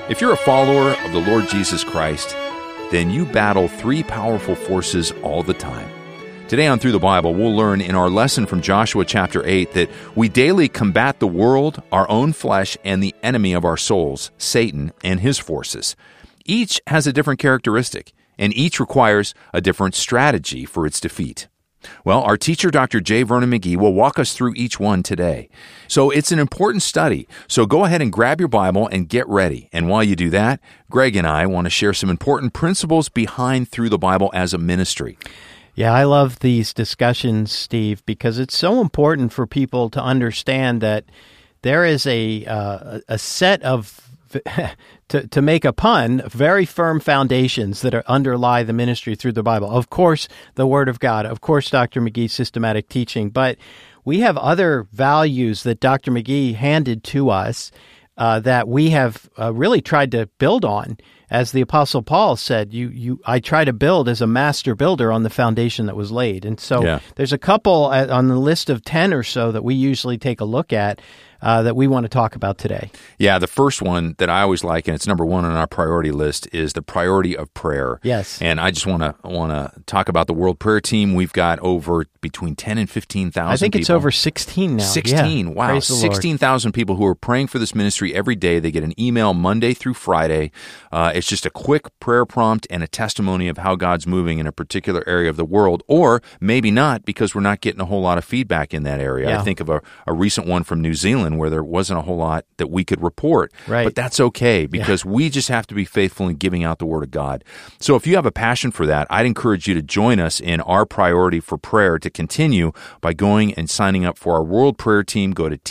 If you're a follower of the Lord Jesus Christ, then you battle three powerful forces all the time. Today on Through the Bible, we'll learn in our lesson from Joshua chapter 8 that we daily combat the world, our own flesh, and the enemy of our souls, Satan and his forces. Each has a different characteristic, and each requires a different strategy for its defeat. Well, our teacher, Dr. J. Vernon McGee, will walk us through each one today. So it's an important study. So go ahead and grab your Bible and get ready. And while you do that, Greg and I want to share some important principles behind Through the Bible as a ministry. Yeah, I love these discussions, Steve, because it's so important for people to understand that there is a set of to make a pun, very firm foundations that underlie the ministry through the Bible. Of course, the Word of God. Of course, Dr. McGee's systematic teaching. But we have other values that Dr. McGee handed to us that we have really tried to build on. As the Apostle Paul said, I try to build as a master builder on the foundation that was laid. And so there's a couple on the list of 10 or so that we usually take a look at that we want to talk about today. Yeah, the first one that I always like, and it's number one on our priority list, is the priority of prayer. Yes. And I just want to talk about the World Prayer Team. We've got over between 10 and 15,000 I think people. it's over 16 now. 16, yeah. wow. 16,000 people who are praying for this ministry every day. They get an email Monday through Friday. It's just a quick prayer prompt and a testimony of how God's moving in a particular area of the world, or maybe not, because we're not getting a whole lot of feedback in that area. Yeah. I think of a recent one from New Zealand where there wasn't a whole lot that we could report. Right. But that's okay, because we just have to be faithful in giving out the Word of God. So if you have a passion for that, I'd encourage you to join us in our priority for prayer to continue by going and signing up for our World Prayer Team. Go to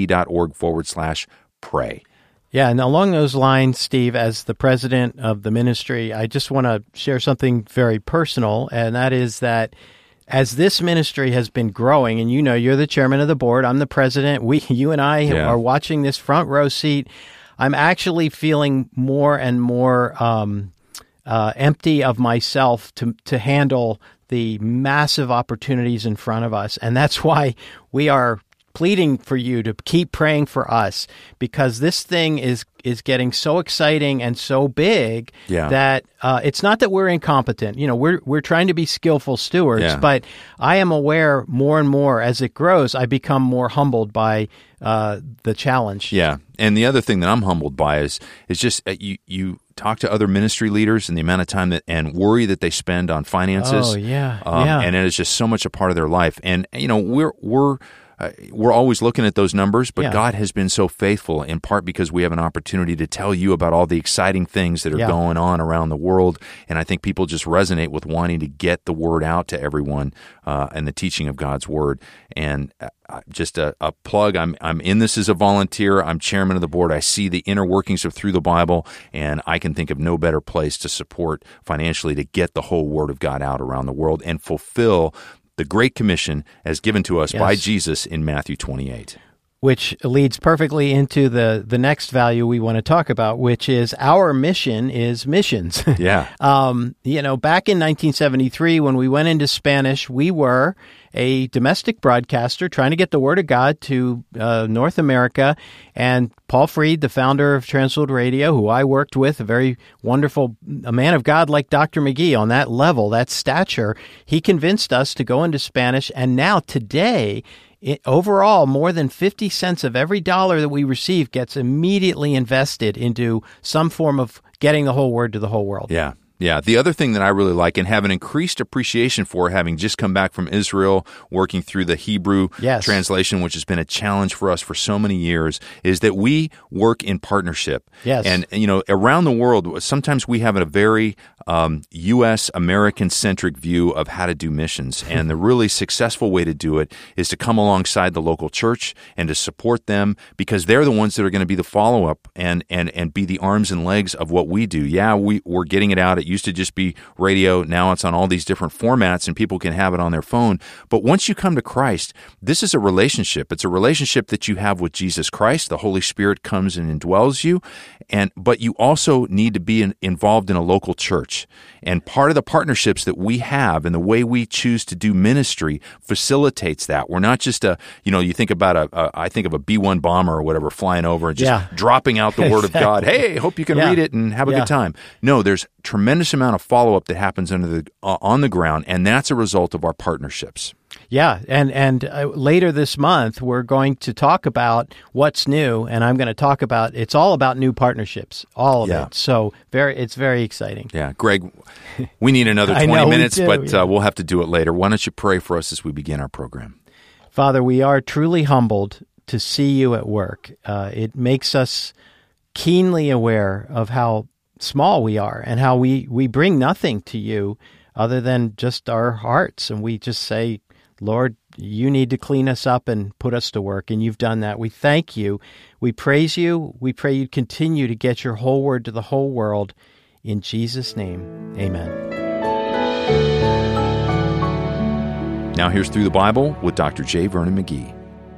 ttb.org/pray. Yeah, and along those lines, Steve, as the president of the ministry, I just want to share something very personal, and that is that as this ministry has been growing, and you're the chairman of the board, I'm the president, you and I are watching this front row seat, I'm actually feeling more and more empty of myself to handle the massive opportunities in front of us. And that's why we are pleading for you to keep praying for us, because this thing is getting so exciting and so big that it's not that we're incompetent. We're trying to be skillful stewards, but I am aware more and more as it grows, I become more humbled by the challenge. Yeah, and the other thing that I'm humbled by is just you talk to other ministry leaders and the amount of time and worry that they spend on finances. Oh, yeah. And it is just so much a part of their life. And we're always looking at those numbers, but God has been so faithful, in part because we have an opportunity to tell you about all the exciting things that are going on around the world. And I think people just resonate with wanting to get the word out to everyone and the teaching of God's word. And just a plug, I'm in this as a volunteer. I'm chairman of the board. I see the inner workings of Through the Bible, and I can think of no better place to support financially to get the whole word of God out around the world and fulfill the Great Commission as given to us by Jesus in Matthew 28. Which leads perfectly into the next value we want to talk about, which is our mission is missions. Yeah. Back in 1973, when we went into Spanish, we were a domestic broadcaster trying to get the Word of God to North America. And Paul Freed, the founder of Transworld Radio, who I worked with, a very wonderful a man of God like Dr. McGee on that level, that stature, he convinced us to go into Spanish. And now today, overall, more than 50 cents of every dollar that we receive gets immediately invested into some form of getting the whole word to the whole world. Yeah. Yeah, the other thing that I really like and have an increased appreciation for, having just come back from Israel, working through the Hebrew translation, which has been a challenge for us for so many years, is that we work in partnership. Yes. And, around the world, sometimes we have a very U.S. American-centric view of how to do missions. And the really successful way to do it is to come alongside the local church and to support them, because they're the ones that are going to be the follow-up and be the arms and legs of what we do. Yeah, we're getting it out at used to just be radio. Now it's on all these different formats, and people can have it on their phone. But once you come to Christ, this is a relationship. It's a relationship that you have with Jesus Christ. The Holy Spirit comes and indwells you, but you also need to be involved in a local church. And part of the partnerships that we have and the way we choose to do ministry facilitates that. We're not just you think about I think of a B-1 bomber or whatever flying over and just dropping out the Word of God. Hey, hope you can read it and have a good time. No, there's tremendous amount of follow-up that happens on the ground, and that's a result of our partnerships. Yeah, and later this month, we're going to talk about what's new, and I'm going to talk about, it's all about new partnerships, all of it. So it's very exciting. Yeah, Greg, we need another 20 minutes, but we'll have to do it later. Why don't you pray for us as we begin our program? Father, we are truly humbled to see you at work. It makes us keenly aware of how small we are and how we bring nothing to you other than just our hearts. And we just say, Lord, you need to clean us up and put us to work, and you've done that. We thank you. We praise you. We pray you continue to get your whole word to the whole world. In Jesus' name, amen. Now here's Through the Bible with Dr. J. Vernon McGee.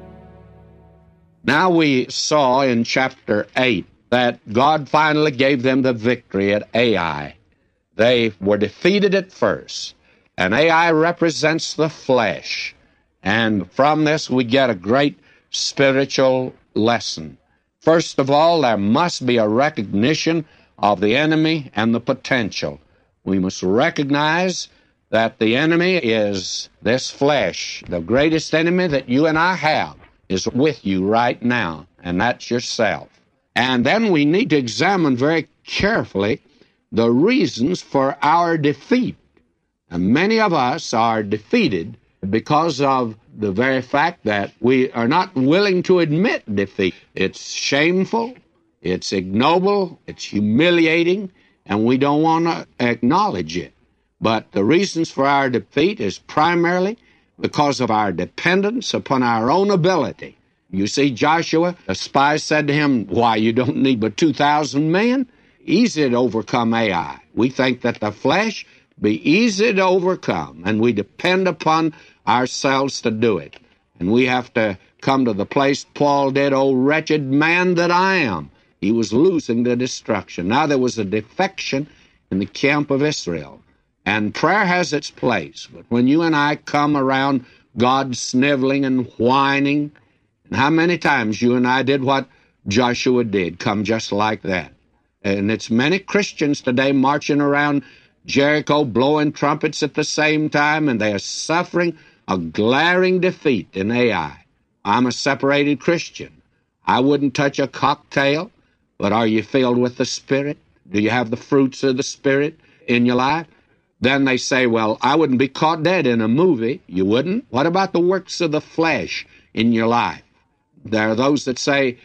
Now we saw in chapter 8 that God finally gave them the victory at Ai. They were defeated at first. And Ai represents the flesh. And from this we get a great spiritual lesson. First of all, there must be a recognition of the enemy and the potential. We must recognize that the enemy is this flesh. The greatest enemy that you and I have is with you right now, and that's yourself. And then we need to examine very carefully the reasons for our defeat. And many of us are defeated because of the very fact that we are not willing to admit defeat. It's shameful, it's ignoble, it's humiliating, and we don't want to acknowledge it. But the reasons for our defeat is primarily because of our dependence upon our own ability. You see, Joshua, the spies said to him, why, you don't need but 2,000 men? Easy to overcome Ai. We think that the flesh be easy to overcome, and we depend upon ourselves to do it. And we have to come to the place Paul did, "O wretched man that I am." He was losing to destruction. Now there was a defection in the camp of Israel. And prayer has its place. But when you and I come around God sniveling and whining, and how many times you and I did what Joshua did, come just like that. And it's many Christians today marching around Jericho blowing trumpets at the same time, and they are suffering a glaring defeat in Ai. I'm a separated Christian. I wouldn't touch a cocktail, but are you filled with the Spirit? Do you have the fruits of the Spirit in your life? Then they say, well, I wouldn't be caught dead in a movie. You wouldn't? What about the works of the flesh in your life? There are those that say,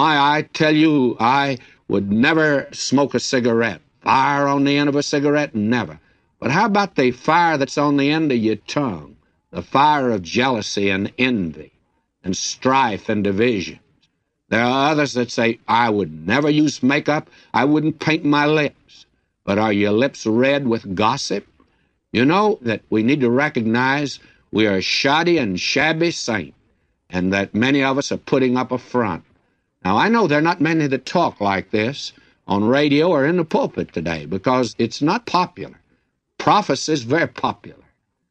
I tell you, I would never smoke a cigarette. Fire on the end of a cigarette? Never. But how about the fire that's on the end of your tongue? The fire of jealousy and envy and strife and division. There are others that say, I would never use makeup. I wouldn't paint my lips. But are your lips red with gossip? You know that we need to recognize we are a shoddy and shabby saint, and that many of us are putting up a front. Now, I know there are not many that talk like this on radio or in the pulpit today because it's not popular. Prophecy is very popular,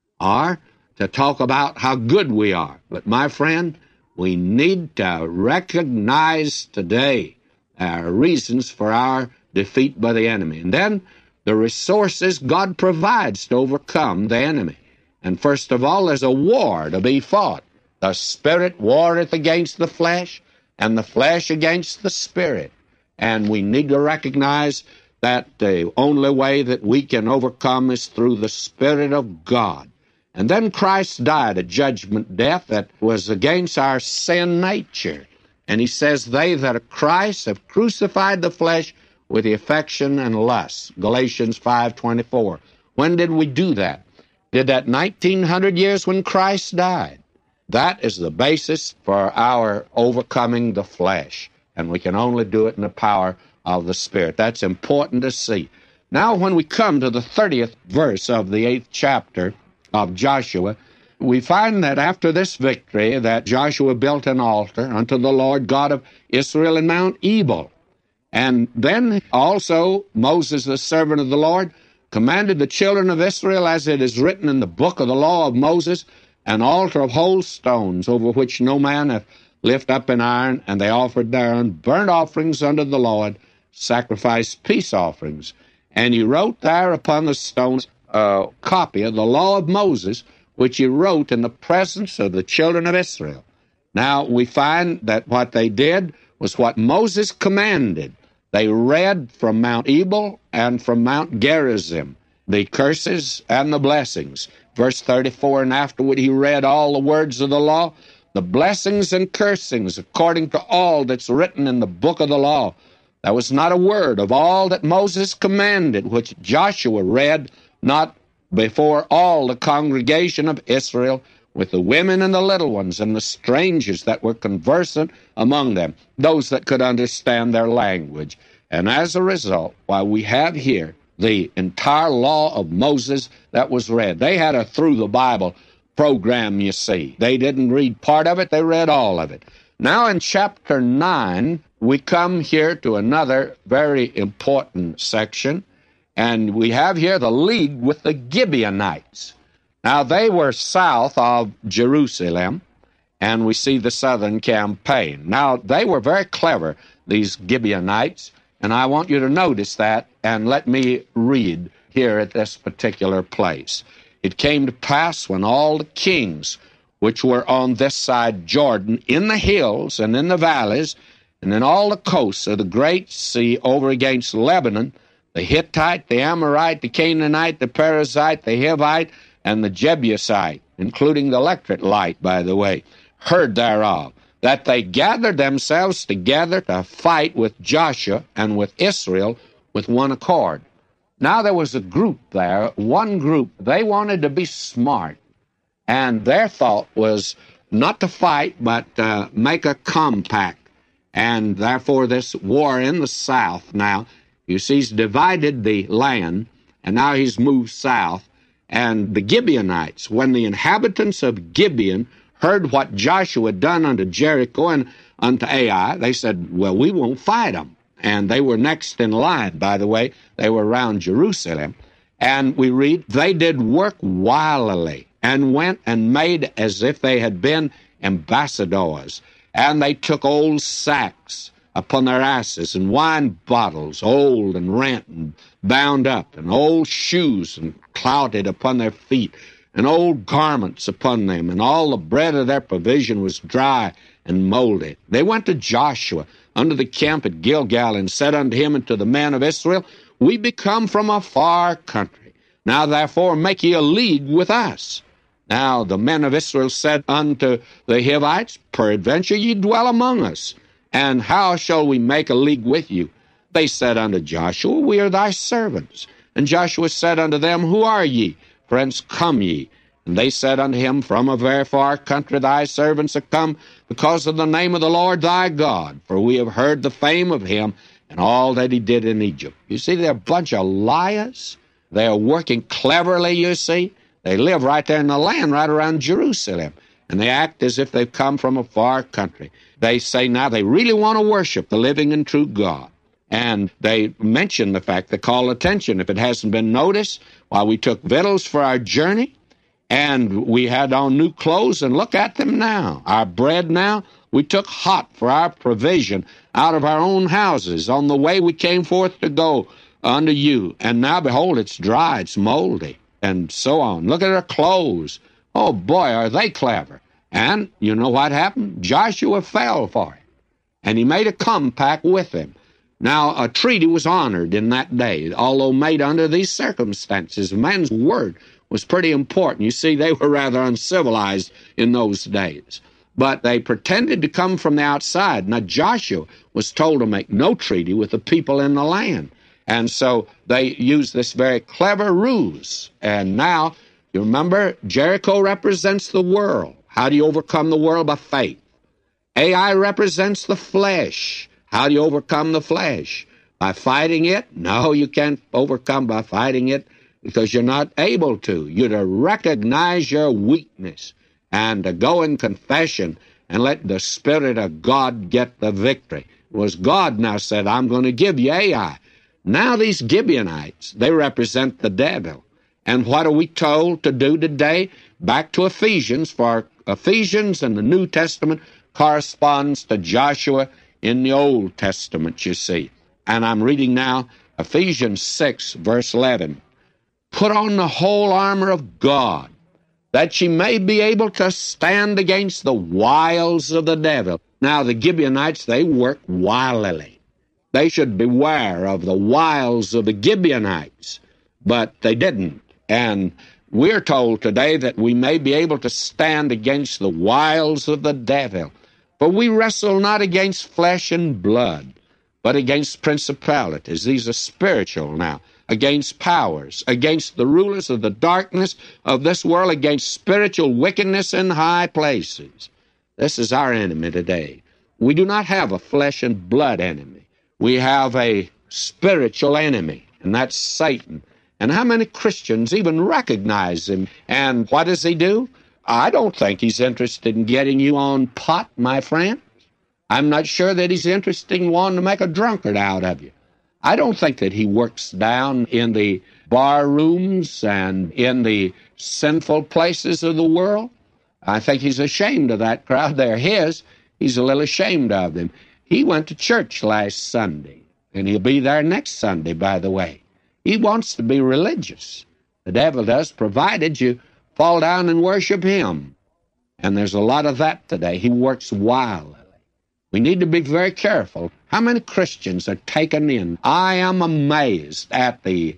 or to talk about how good we are. But, my friend, we need to recognize today our reasons for our defeat by the enemy. And then the resources God provides to overcome the enemy. And first of all, there's a war to be fought. The Spirit warreth against the flesh, and the flesh against the Spirit. And we need to recognize that the only way that we can overcome is through the Spirit of God. And then Christ died a judgment death that was against our sin nature. And he says, they that are Christ have crucified the flesh with the affection and lust. Galatians 5:24. When did we do that? Did that 1900 years when Christ died. That is the basis for our overcoming the flesh. And we can only do it in the power of the Spirit. That's important to see. Now, when we come to the 30th verse of the 8th chapter of Joshua, we find that after this victory that Joshua built an altar unto the Lord God of Israel in Mount Ebal. And then also Moses, the servant of the Lord, commanded the children of Israel, as it is written in the book of the law of Moses, an altar of whole stones, over which no man hath lift up an iron, and they offered thereon burnt offerings unto the Lord, sacrificed peace offerings. And he wrote there upon the stones a copy of the law of Moses, which he wrote in the presence of the children of Israel. Now, we find that what they did was what Moses commanded. They read from Mount Ebal and from Mount Gerizim the curses and the blessings. Verse 34, and afterward he read all the words of the law, the blessings and cursings, according to all that's written in the book of the law. There was not a word of all that Moses commanded, which Joshua read, not before all the congregation of Israel, with the women and the little ones and the strangers that were conversant among them, those that could understand their language. And as a result, while we have here the entire law of Moses that was read, they had a through the Bible program, you see. They didn't read part of it, they read all of it. Now in chapter 9, we come here to another very important section, and we have here the league with the Gibeonites. Now, they were south of Jerusalem, and we see the southern campaign. Now, they were very clever, these Gibeonites, and I want you to notice that, and let me read here at this particular place. It came to pass when all the kings which were on this side Jordan, in the hills and in the valleys, and in all the coasts of the great sea over against Lebanon, the Hittite, the Amorite, the Canaanite, the Perizzite, the Hivite, and the Jebusite, including the Electrite, by the way, heard thereof, that they gathered themselves together to fight with Joshua and with Israel with one accord. Now there was a group there, one group, they wanted to be smart, and their thought was not to fight, but make a compact. And therefore this war in the south now, you see, he's divided the land, and now he's moved south. And the Gibeonites, when the inhabitants of Gibeon heard what Joshua had done unto Jericho and unto Ai, they said, well, we won't fight them. And they were next in line, by the way. They were around Jerusalem. And we read, they did work wilily, and went and made as if they had been ambassadors. And they took old sacks upon their asses, and wine bottles, old and rent and bound up, and old shoes and clouted upon their feet, and old garments upon them, and all the bread of their provision was dry and molded. They went to Joshua unto the camp at Gilgal, and said unto him and to the men of Israel, we be come from a far country. Now therefore make ye a league with us. Now the men of Israel said unto the Hivites, peradventure ye dwell among us, and how shall we make a league with you? They said unto Joshua, we are thy servants. And Joshua said unto them, who are ye? Whence come ye? And they said unto him, from a very far country thy servants are come, because of the name of the Lord thy God, for we have heard the fame of him and all that he did in Egypt. You see, they're a bunch of liars. They are working cleverly, you see. They live right there in the land, right around Jerusalem, and they act as if they've come from a far country. They say now they really want to worship the living and true God. And they mention the fact, they call attention, if it hasn't been noticed, while we took victuals for our journey, and we had on new clothes, and look at them now. Our bread now, we took hot for our provision out of our own houses on the way we came forth to go unto you. And now, behold, it's dry, it's moldy, and so on. Look at our clothes. Oh, boy, are they clever. And you know what happened? Joshua fell for it, and he made a compact with them. Now, a treaty was honored in that day, although made under these circumstances. Man's word was pretty important. You see, they were rather uncivilized in those days. But they pretended to come from the outside. Now, Joshua was told to make no treaty with the people in the land. And so they used this very clever ruse. And now, you remember, Jericho represents the world. How do you overcome the world? By faith. Ai represents the flesh. How do you overcome the flesh? By fighting it? No, you can't overcome by fighting it because you're not able to. You're to recognize your weakness and to go in confession and let the Spirit of God get the victory. It was God now said, I'm going to give you Ai. Now these Gibeonites, they represent the devil. And what are we told to do today? Back to Ephesians, for Ephesians in the New Testament corresponds to Joshua in the Old Testament, you see. And I'm reading now Ephesians 6, verse 11. Put on the whole armor of God, that ye may be able to stand against the wiles of the devil. Now, the Gibeonites, they work wilily. They should beware of the wiles of the Gibeonites, but they didn't. And we're told today that we may be able to stand against the wiles of the devil. For we wrestle not against flesh and blood, but against principalities. These are spiritual now. Against powers, against the rulers of the darkness of this world, against spiritual wickedness in high places. This is our enemy today. We do not have a flesh and blood enemy. We have a spiritual enemy, and that's Satan. And how many Christians even recognize him? And what does he do? I don't think he's interested in getting you on pot, my friend. I'm not sure that he's interested in wanting to make a drunkard out of you. I don't think that he works down in the bar rooms and in the sinful places of the world. I think he's ashamed of that crowd. They're his. He's a little ashamed of them. He went to church last Sunday, and he'll be there next Sunday, by the way. He wants to be religious. The devil does, provided you fall down and worship him. And there's a lot of that today. He works wildly. We need to be very careful. How many Christians are taken in? I am amazed at the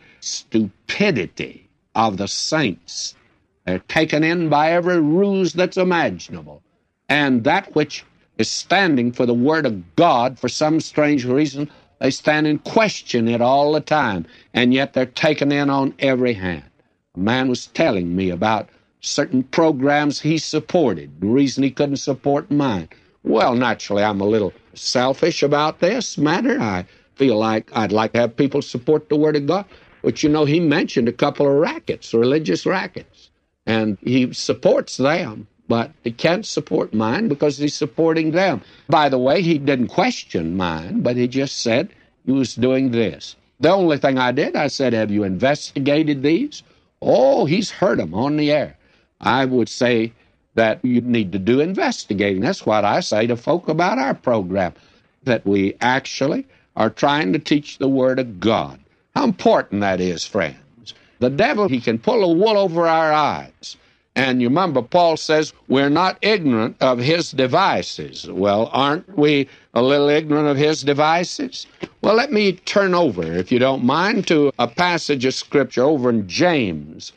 stupidity of the saints. They're taken in by every ruse that's imaginable. And that which is standing for the Word of God, for some strange reason, they stand and question it all the time. And yet they're taken in on every hand. A man was telling me about certain programs he supported, the reason he couldn't support mine. Well, naturally, I'm a little selfish about this matter. I feel like I'd like to have people support the Word of God. But, you know, he mentioned a couple of rackets, religious rackets, and he supports them, but he can't support mine because he's supporting them. By the way, he didn't question mine, but he just said he was doing this. The only thing I did, I said, have you investigated these? Oh, he's heard them on the air. I would say that you need to do investigating. That's what I say to folk about our program, that we actually are trying to teach the Word of God. How important that is, friends. The devil, he can pull a wool over our eyes. And you remember, Paul says, we're not ignorant of his devices. Well, aren't we a little ignorant of his devices? Well, let me turn over, if you don't mind, to a passage of Scripture over in James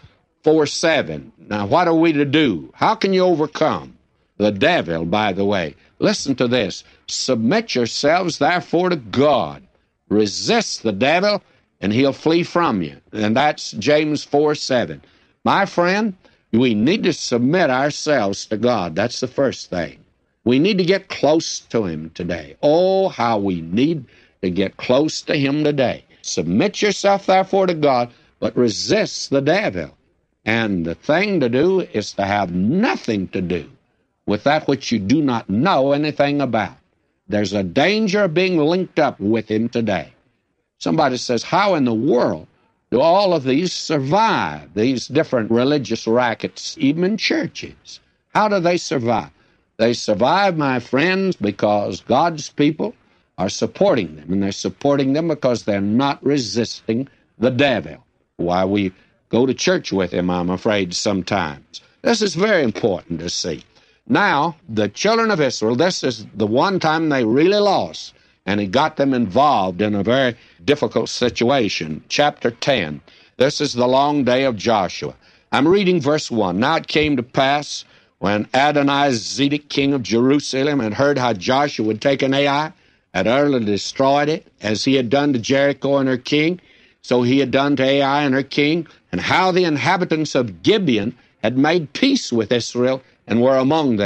4:7. Now, what are we to do? How can you overcome the devil, by the way? Listen to this. Submit yourselves, therefore, to God. Resist the devil, and he'll flee from you. And that's James 4:7. My friend, we need to submit ourselves to God. That's the first thing. We need to get close to him today. Oh, how we need to get close to him today. Submit yourself, therefore, to God, but resist the devil. And the thing to do is to have nothing to do with that which you do not know anything about. There's a danger of being linked up with him today. Somebody says, how in the world do all of these survive, these different religious rackets, even in churches? How do they survive? They survive, my friends, because God's people are supporting them, and they're supporting them because they're not resisting the devil. Why we go to church with him, I'm afraid, sometimes. This is very important to see. Now, the children of Israel, this is the one time they really lost, and it got them involved in a very difficult situation. Chapter 10, this is the long day of Joshua. I'm reading verse 1. Now it came to pass, when Adonizedek, king of Jerusalem, had heard how Joshua had taken Ai, had utterly destroyed it, as he had done to Jericho and her king, so he had done to Ai and her king, and how the inhabitants of Gibeon had made peace with Israel and were among them.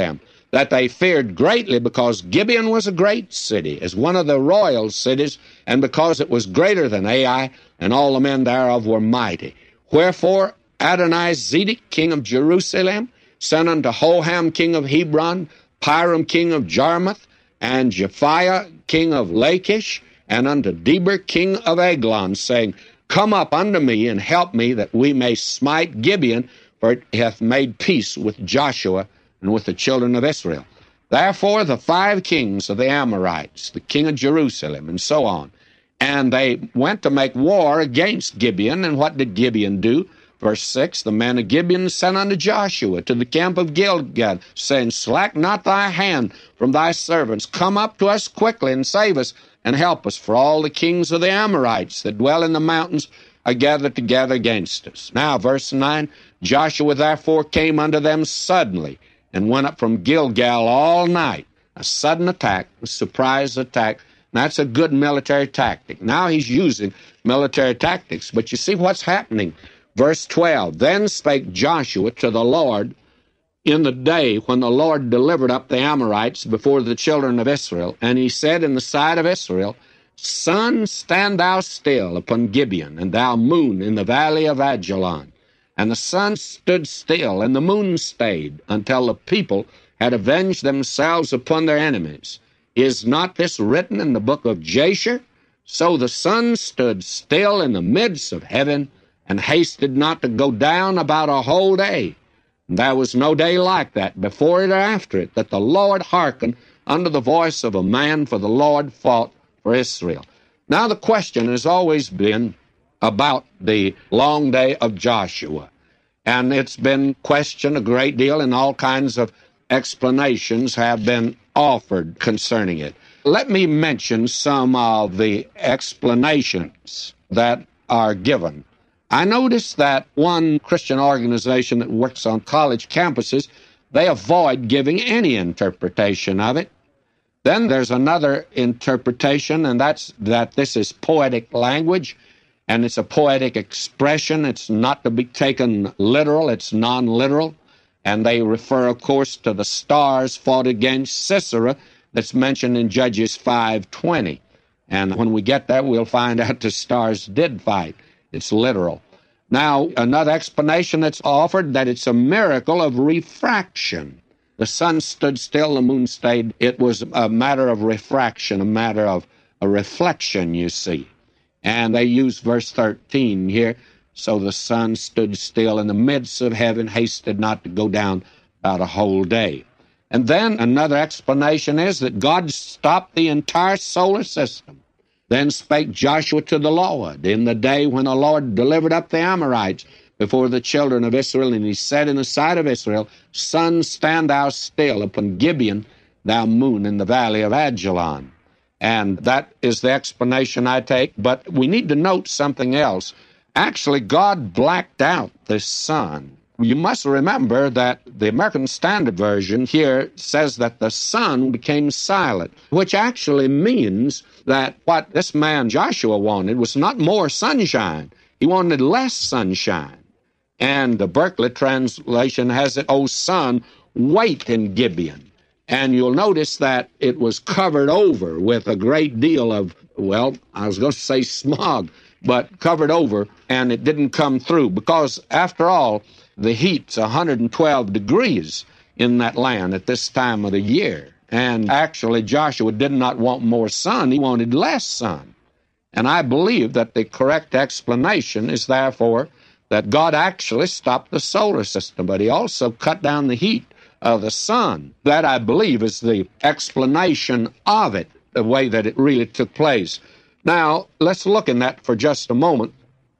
that they feared greatly, because Gibeon was a great city, as one of the royal cities, and because it was greater than Ai, and all the men thereof were mighty. Wherefore Adonizedek, king of Jerusalem, sent unto Hoham, king of Hebron, Piram, king of Jarmuth, and Japhiah, king of Lachish, and unto Deber, king of Eglon, saying, Come up unto me, and help me, that we may smite Gibeon, for it hath made peace with Joshua and with the children of Israel. Therefore the 5 kings of the Amorites, the king of Jerusalem, and so on, and they went to make war against Gibeon. And what did Gibeon do? Verse 6, the men of Gibeon sent unto Joshua to the camp of Gilgal, saying, Slack not thy hand from thy servants. Come up to us quickly, and save us, and help us, for all the kings of the Amorites that dwell in the mountains are gathered together against us. Now, verse 9, Joshua therefore came unto them suddenly, and went up from Gilgal all night. A sudden attack, a surprise attack. That's a good military tactic. Now he's using military tactics, but you see what's happening. Verse 12, Then spake Joshua to the Lord in the day when the Lord delivered up the Amorites before the children of Israel. And he said in the sight of Israel, Sun, stand thou still upon Gibeon, and thou moon in the valley of Ajalon. And the sun stood still, and the moon stayed, until the people had avenged themselves upon their enemies. Is not this written in the book of Jasher? So the sun stood still in the midst of heaven, and hasted not to go down about a whole day. And there was no day like that, before it or after it, that the Lord hearkened unto the voice of a man, for the Lord fought for Israel. Now the question has always been about the long day of Joshua, and it's been questioned a great deal, and all kinds of explanations have been offered concerning it. Let me mention some of the explanations that are given. I noticed that one Christian organization that works on college campuses, they avoid giving any interpretation of it. Then there's another interpretation, and that's that this is poetic language, and it's a poetic expression. It's not to be taken literal, it's non-literal. And they refer, of course, to the stars fought against Sisera that's mentioned in Judges 5:20. And when we get there, we'll find out the stars did fight. It's literal. Now, another explanation that's offered, that it's a miracle of refraction. The sun stood still, the moon stayed. It was a matter of refraction, a matter of a reflection, you see. And they use verse 13 here. So the sun stood still in the midst of heaven, hasted not to go down about a whole day. And then another explanation is that God stopped the entire solar system. Then spake Joshua to the Lord in the day when the Lord delivered up the Amorites before the children of Israel. And he said in the sight of Israel, Sun, stand thou still upon Gibeon, thou moon in the valley of Ajalon. And that is the explanation I take. But we need to note something else. Actually, God blacked out the sun. You must remember that the American Standard Version here says that the sun became silent, which actually means that what this man Joshua wanted was not more sunshine. He wanted less sunshine. And the Berkeley translation has it, O sun, wait in Gibeon. And you'll notice that it was covered over with a great deal of, well, I was going to say smog, but covered over, and it didn't come through, because after all, the heat's 112 degrees in that land at this time of the year. And actually, Joshua did not want more sun, he wanted less sun. And I believe that the correct explanation is therefore that God actually stopped the solar system, but he also cut down the heat of the sun. That, I believe, is the explanation of it, the way that it really took place. Now, let's look in that for just a moment.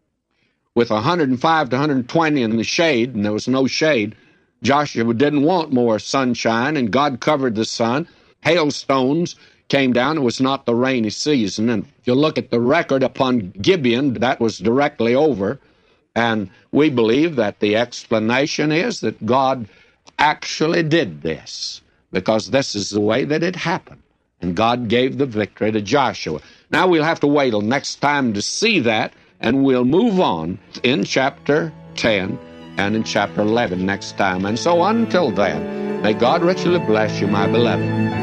With 105 to 120 in the shade, and there was no shade, Joshua didn't want more sunshine, and God covered the sun. Hailstones came down. It was not the rainy season. And if you look at the record upon Gibeon, that was directly over. And we believe that the explanation is that God actually did this, because this is the way that it happened. And God gave the victory to Joshua. Now we'll have to wait till next time to see that, and we'll move on in chapter 10 and in chapter 11 next time. And so until then, May God richly bless you, my beloved.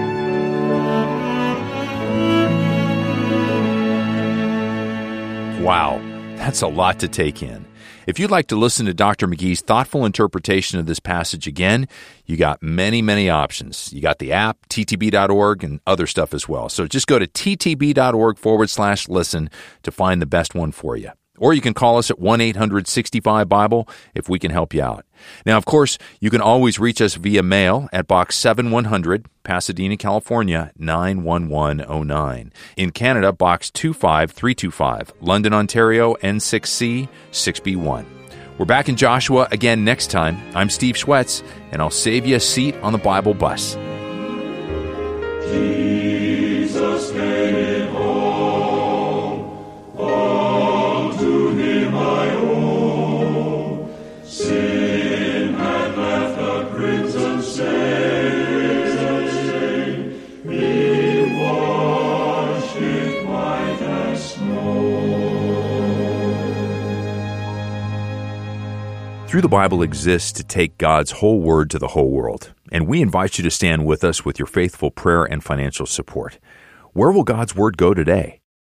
Wow, that's a lot to take in. If you'd like to listen to Dr. McGee's thoughtful interpretation of this passage again, you got many options. You got the app, ttb.org, and other stuff as well. So just go to ttb.org/listen to find the best one for you. Or you can call us at 1-800-65-BIBLE if we can help you out. Now, of course, you can always reach us via mail at Box 7100, Pasadena, California, 91109. In Canada, Box 25325, London, Ontario, N6C 6B1. We're back in Joshua again next time. I'm Steve Schwetz, and I'll save you a seat on the Bible bus. Jesus made it home. All to him I owe. Sin had left a crimson stain. He washed it white as snow. Through the Bible exists to take God's whole word to the whole world, and we invite you to stand with us with your faithful prayer and financial support. Where will God's word go today?